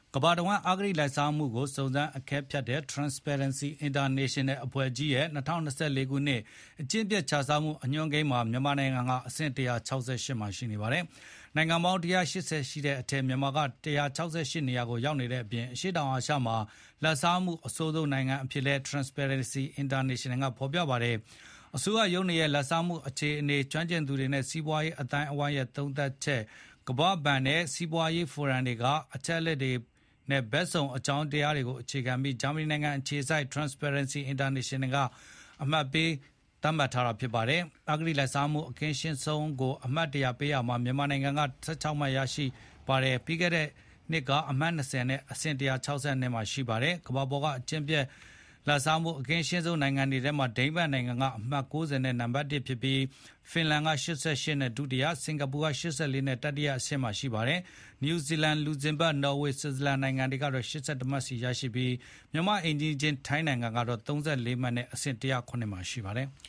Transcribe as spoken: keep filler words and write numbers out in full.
ကမ္ဘာတဝန်းအဂတိလိုက်စားမှုကိုစုံစမ်းအကဲဖြတ်တဲ့ Transparency International အဖွဲ့ကြီးရဲ့၂၀၂၄ ခုနှစ်အကျင့်ပျက်ခြစားမှုအညွှန်းကိန်းမှာမြန်မာနိုင်ငံကအဆင့်၁၆၈မှာရှိနေပါတယ်။နိုင်ငံပေါင်း၁၈၀ရှိတဲ့အထက်မြန်မာက၁၆၈နေရာကိုရောက်နေတဲ့အပြင်အရှေ့တောင်အာရှမှာလာဘ်စားမှုအဆိုးဆုံးနိုင်ငံအဖြစ်လဲ Transparency International ကဖော်ပြပါတယ်။အစိုးရရုံးတွေရဲ့လာဘ်စားမှုအခြေအနေကျွမ်းကျင်သူတွေနဲ့စီးပွားရေးအတိုင်းအဝိုင်းရဲ့သုံးသပ်ချက်ကမ္ဘာ့ဘဏ်နဲ့စီးပွားရေးဖိုရမ်တွေကအချက်အလက်တွေနဲ့ဘက်စုံအကြောင်းတရားတွေကိုအခြေခံပြီးဂျာမနီနိုင်ငံအခြေစိုက် Transparency International ကအမှတ်ပေးသတ်မှတ်ထားတာဖြစ်ပါတယ်။အဂတိလိုက်စားမှုအကင်းရှင်းဆုံးကိုအမှတ်တရပေးရမှာမြန်မာနိုင်ငံက၁၆မှတ်ရရှိပါတယ်။ပြီးခဲ့တဲ့နှစ်ကအမှတ်၂၀နဲ့အဆင့်၁၆၂မှာရှိပါတယ်။ကမ္ဘာပေါ်ကအကျင့်ပျက်လာဘ်စားမှုအကင်းရှင်းဆုံးနိုင်ငံတွေထဲမှာဒိန်းမတ်နိုင်ငံကအမှတ်၉၀နဲ့နံပါတ်၁ဖြစ်ပြီးဖင်လန်က၈၈နဲ့ဒုတိယစင်ကာပူက၈၄နဲ့တတိယအဆင့်မှာရှိပါတယ်။နယူးဇီလန်လူဇင်ဘတ်နော်ဝေဆွစ်ဇာလန်နိုင်ငံတွေကတော့၈၁မှတ်စီရရှိပြီးမြန်မာအိမ်နီးချင်းထိုင်းနိုင်ငံကတော့၃၄မှတ်နဲ့အဆင့်၁၀၇မှာရှိပါတယ်။